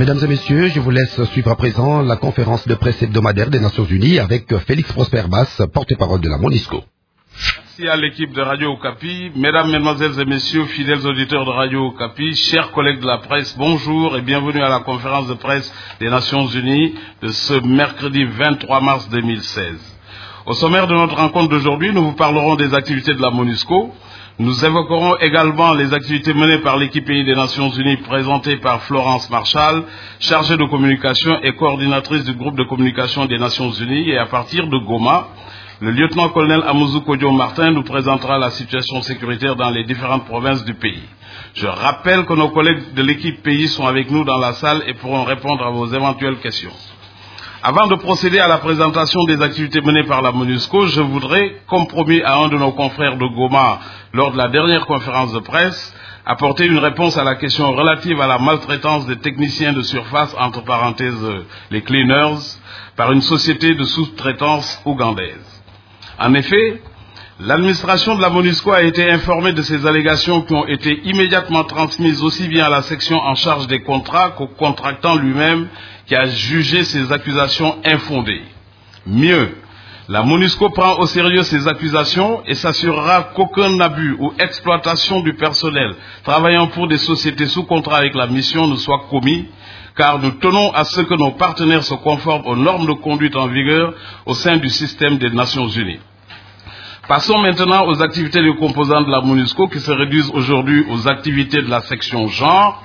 Mesdames et messieurs, je vous laisse suivre à présent la conférence de presse hebdomadaire des Nations Unies avec Félix Prosper Bass, porte-parole de la MONUSCO. Merci à l'équipe de Radio Okapi, mesdames, mesdemoiselles et messieurs, fidèles auditeurs de Radio Okapi, chers collègues de la presse, bonjour et bienvenue à la conférence de presse des Nations Unies de ce mercredi 23 mars 2016. Au sommaire de notre rencontre d'aujourd'hui, nous vous parlerons des activités de la MONUSCO. Nous évoquerons également les activités menées par l'équipe pays des Nations Unies présentée par Florence Marshall, chargée de communication et coordinatrice du groupe de communication des Nations Unies. Et à partir de Goma, le lieutenant-colonel Amouzou Kodjo Martin nous présentera la situation sécuritaire dans les différentes provinces du pays. Je rappelle que nos collègues de l'équipe pays sont avec nous dans la salle et pourront répondre à vos éventuelles questions. Avant de procéder à la présentation des activités menées par la MONUSCO, je voudrais, comme promis à un de nos confrères de Goma lors de la dernière conférence de presse, apporter une réponse à la question relative à la maltraitance des techniciens de surface, entre parenthèses les cleaners, par une société de sous-traitance ougandaise. En effet, l'administration de la MONUSCO a été informée de ces allégations qui ont été immédiatement transmises aussi bien à la section en charge des contrats qu'au contractant lui-même qui a jugé ces accusations infondées. Mieux, la MONUSCO prend au sérieux ces accusations et s'assurera qu'aucun abus ou exploitation du personnel travaillant pour des sociétés sous contrat avec la mission ne soit commis, car nous tenons à ce que nos partenaires se conforment aux normes de conduite en vigueur au sein du système des Nations Unies. Passons maintenant aux activités des composants de la MONUSCO qui se réduisent aujourd'hui aux activités de la section genre.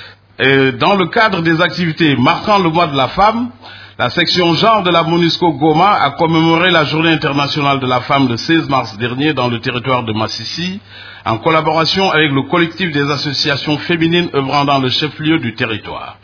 Dans le cadre des activités marquant le mois de la femme, la section genre de la MONUSCO Goma a commémoré la Journée internationale de la femme le 16 mars dernier dans le territoire de Massissi, en collaboration avec le collectif des associations féminines œuvrant dans le chef-lieu du territoire.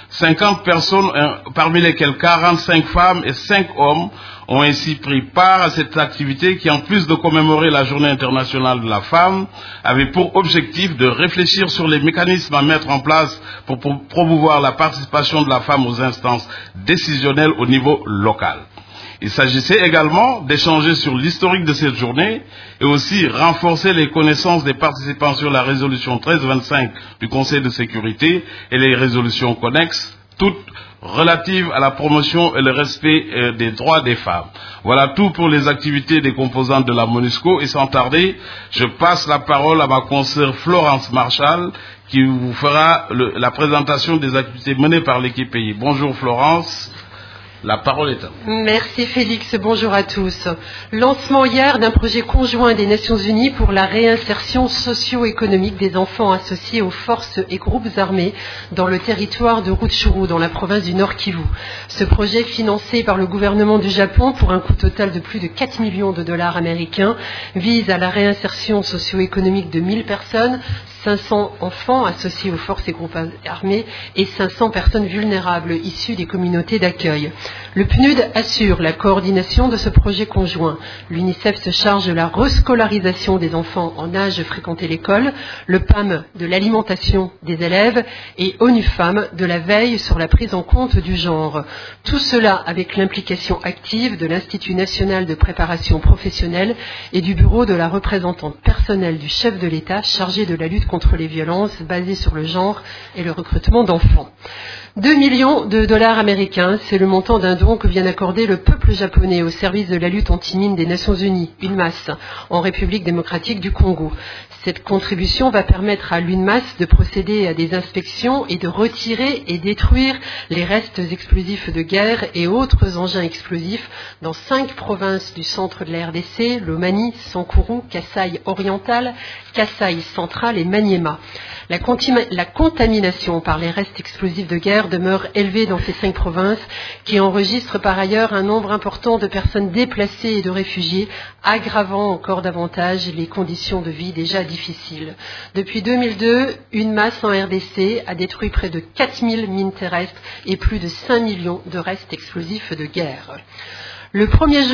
50 personnes, parmi lesquelles 45 femmes et 5 hommes, ont ainsi pris part à cette activité qui, en plus de commémorer la Journée internationale de la femme, avait pour objectif de réfléchir sur les mécanismes à mettre en place pour promouvoir la participation de la femme aux instances décisionnelles au niveau local. Il s'agissait également d'échanger sur l'historique de cette journée et aussi renforcer les connaissances des participants sur la résolution 1325 du Conseil de sécurité et les résolutions connexes, toutes relatives à la promotion et le respect des droits des femmes. Voilà tout pour les activités des composantes de la MONUSCO et sans tarder, je passe la parole à ma consoeur Florence Marshall qui vous fera la présentation des activités menées par l'équipe pays. Bonjour Florence. La parole est à vous. Merci Félix, bonjour à tous. Lancement hier d'un projet conjoint des Nations Unies pour la réinsertion socio-économique des enfants associés aux forces et groupes armés dans le territoire de Rutshuru, dans la province du Nord Kivu. Ce projet, financé par le gouvernement du Japon pour un coût total de plus de 4 millions de dollars américains, vise à la réinsertion socio-économique de 1000 personnes, 500 enfants associés aux forces et groupes armés et 500 personnes vulnérables issues des communautés d'accueil. Le PNUD assure la coordination de ce projet conjoint. L'UNICEF se charge de la rescolarisation des enfants en âge de fréquenter l'école, le PAM de l'alimentation des élèves et ONU Femmes de la veille sur la prise en compte du genre. Tout cela avec l'implication active de l'Institut national de préparation professionnelle et du bureau de la représentante personnelle du chef de l'État chargé de la lutte contre les violences basées sur le genre et le recrutement d'enfants. 2 millions de dollars américains, c'est le montant d'un don que vient d'accorder le peuple japonais au service de la lutte anti-mine des Nations Unies, UNMAS, en République démocratique du Congo. Cette contribution va permettre à l'UNMAS de procéder à des inspections et de retirer et détruire les restes explosifs de guerre et autres engins explosifs dans 5 provinces du centre de la RDC, Lomami, Sankuru, Kasaï oriental, Kasaï central et Maniema. La contamination par les restes explosifs de guerre demeure élevée dans ces 5 provinces qui enregistrent par ailleurs un nombre important de personnes déplacées et de réfugiés, aggravant encore davantage les conditions de vie déjà difficiles. Depuis 2002, UNMAS en RDC a détruit près de 4000 mines terrestres et plus de 5 millions de restes explosifs de guerre. Le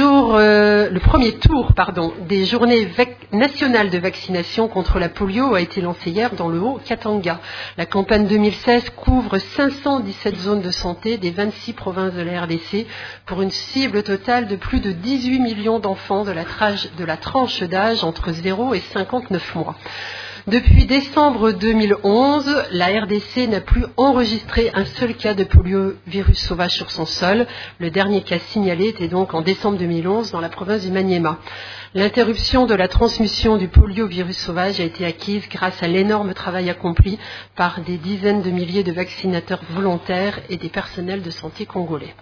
premier tour des journées nationales de vaccination contre la polio a été lancé hier dans le Haut-Katanga. La campagne 2016 couvre 517 zones de santé des 26 provinces de la RDC pour une cible totale de plus de 18 millions d'enfants de la tranche d'âge entre 0 et 59 mois. Depuis décembre 2011, la RDC n'a plus enregistré un seul cas de poliovirus sauvage sur son sol. Le dernier cas signalé était donc en décembre 2011 dans la province du Maniema. L'interruption de la transmission du poliovirus sauvage a été acquise grâce à l'énorme travail accompli par des dizaines de milliers de vaccinateurs volontaires et des personnels de santé congolais.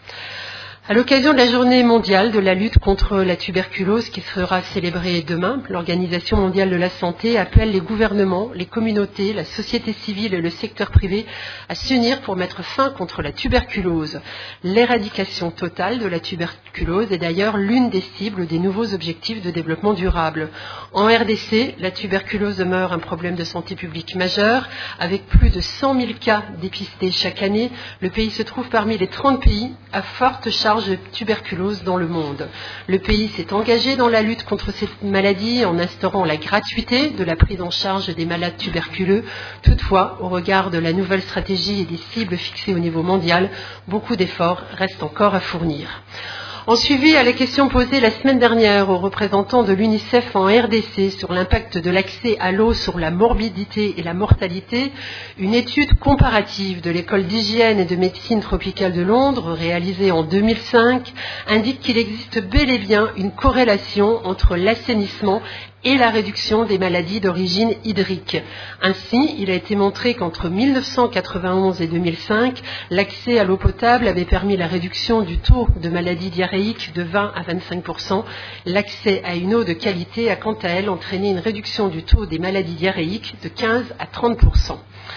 À l'occasion de la journée mondiale de la lutte contre la tuberculose qui sera célébrée demain, l'Organisation mondiale de la santé appelle les gouvernements, les communautés, la société civile et le secteur privé à s'unir pour mettre fin contre la tuberculose. L'éradication totale de la tuberculose est d'ailleurs l'une des cibles des nouveaux objectifs de développement durable. En RDC, la tuberculose demeure un problème de santé publique majeur. Avec plus de 100 000 cas dépistés chaque année, le pays se trouve parmi les 30 pays à forte charge de tuberculose dans le monde. Le pays s'est engagé dans la lutte contre cette maladie en instaurant la gratuité de la prise en charge des malades tuberculeux. Toutefois, au regard de la nouvelle stratégie et des cibles fixées au niveau mondial, beaucoup d'efforts restent encore à fournir. En suivi à la question posée la semaine dernière aux représentants de l'UNICEF en RDC sur l'impact de l'accès à l'eau sur la morbidité et la mortalité, une étude comparative de l'école d'hygiène et de médecine tropicale de Londres, réalisée en 2005, indique qu'il existe bel et bien une corrélation entre l'assainissement et la réduction des maladies d'origine hydrique. Ainsi, il a été montré qu'entre 1991 et 2005, l'accès à l'eau potable avait permis la réduction du taux de maladies diarrhéiques de 20 à 25%. L'accès à une eau de qualité a quant à elle entraîné une réduction du taux des maladies diarrhéiques de 15 à 30%.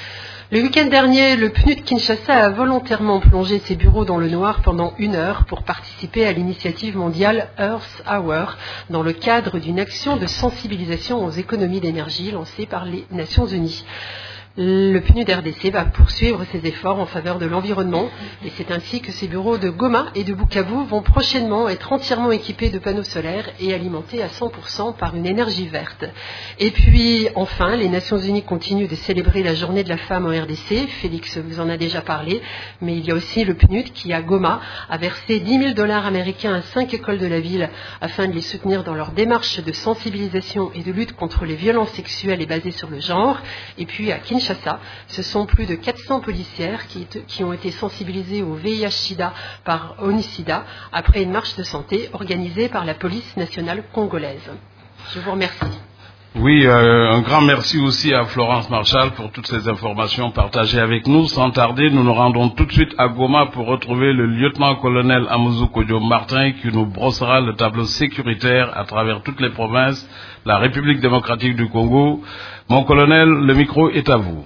Le week-end dernier, le PNUD Kinshasa a volontairement plongé ses bureaux dans le noir pendant 1 heure pour participer à l'initiative mondiale Earth Hour dans le cadre d'une action de sensibilisation aux économies d'énergie lancée par les Nations Unies. Le PNUD RDC va poursuivre ses efforts en faveur de l'environnement et c'est ainsi que ces bureaux de Goma et de Bukavu vont prochainement être entièrement équipés de panneaux solaires et alimentés à 100% par une énergie verte. Et puis enfin, les Nations Unies continuent de célébrer la journée de la femme en RDC. Félix vous en a déjà parlé, mais il y a aussi le PNUD qui, à Goma, a versé $10 000 américains à 5 écoles de la ville afin de les soutenir dans leur démarche de sensibilisation et de lutte contre les violences sexuelles et basées sur le genre. Et puis à Kinshasa, ce sont plus de 400 policières qui ont été sensibilisées au VIH-Sida par Onicida après une marche de santé organisée par la police nationale congolaise. Je vous remercie. Oui, un grand merci aussi à Florence Marchal pour toutes ces informations partagées avec nous. Sans tarder, nous nous rendons tout de suite à Goma pour retrouver le lieutenant-colonel Amouzou Kodjo Martin qui nous brossera le tableau sécuritaire à travers toutes les provinces, la République démocratique du Congo. Mon colonel, le micro est à vous.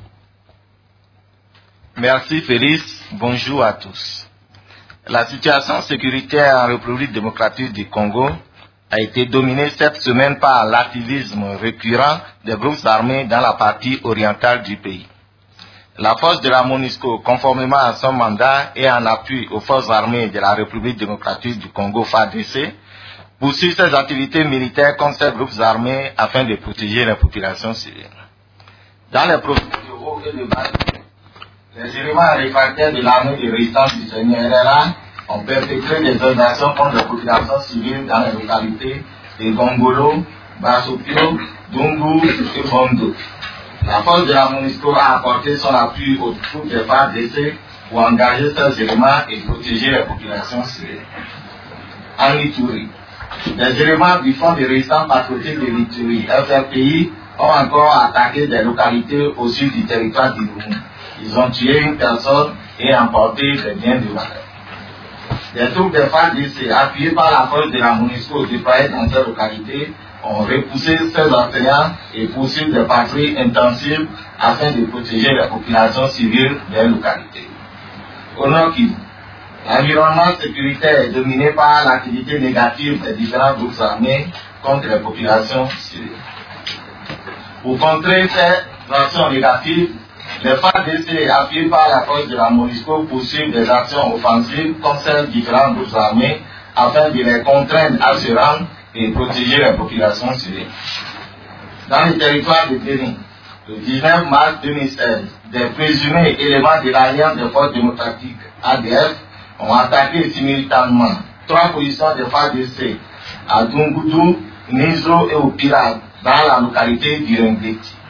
Merci Félix, bonjour à tous. La situation sécuritaire en République démocratique du Congo a été dominée cette semaine par l'activisme récurrent des groupes armés dans la partie orientale du pays. La force de la MONUSCO, conformément à son mandat et en appui aux forces armées de la République démocratique du Congo, FARDC, poursuit ses activités militaires contre ces groupes armés afin de protéger les populations civiles. Dans les provinces de Haut et de Bas, les éléments réfractaires de l'armée de résistance du Seigneur RRA ont perpétré des exactions contre les populations civiles dans les localités de Gongolo, Basopio, Dungu et Bondo. La force de la MONUSCO a apporté son appui aux troupes des FARDC pour engager ces éléments et protéger les populations civiles. En Ituri, les éléments du Front de résistance patriotique de l'Ituri, FRPI, ont encore attaqué des localités au sud du territoire d'Irumu. Ils ont tué une personne et emporté des biens de valeur. Les troupes des FARDC, appuyées par la force de la MONUSCO déployée dans ces localités, ont repoussé ces assaillants et poursuivent des patrouilles intensives afin de protéger les populations civiles des localités. Au Nord Kivu, l'environnement sécuritaire est dominé par l'activité négative des différents groupes armés contre les populations civiles. Pour contrer ces actions négatives, les FARDC, appuyés par la force de la MONUSCO, poursuivent des actions offensives contre ces différents groupes armés afin de les contraindre à se rendre et protéger les populations civiles. Dans le territoire de Bénin, le 19 mars 2016, des présumés éléments de l'Alliance des forces démocratiques ADF ont attaqué simultanément 3 positions des FARDC à Dungudu, Nizo et Opira dans la localité d'Irengeti.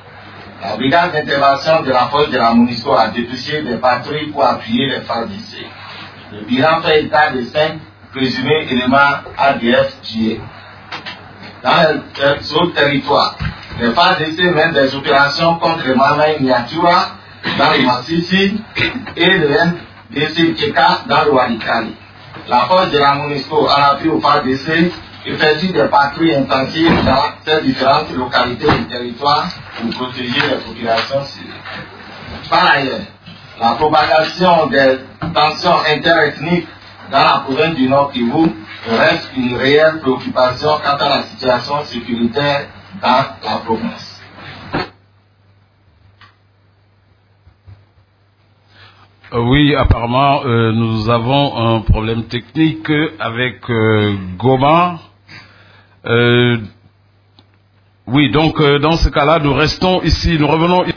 La brigade d'intervention de la force de la MONUSCO a dépêché des patrouilles pour appuyer les FARDC. Le bilan fait état de 5 présumés éléments ADF tués. Dans les autres territoires, les FARDC mènent des opérations contre le Mamaï Niatura dans le Massissi et le NDC Tcheka dans le Walikali. La force de la MONUSCO en appui au FARDC effectue des patrouilles intensives dans ces différentes localités du territoire pour protéger les populations civiles. Par ailleurs, la propagation des tensions interethniques dans la province du Nord Kivu reste une réelle préoccupation quant à la situation sécuritaire dans la province. Oui, apparemment, nous avons un problème technique avec Goma. Oui, donc dans ce cas-là, nous restons ici, nous revenons ici.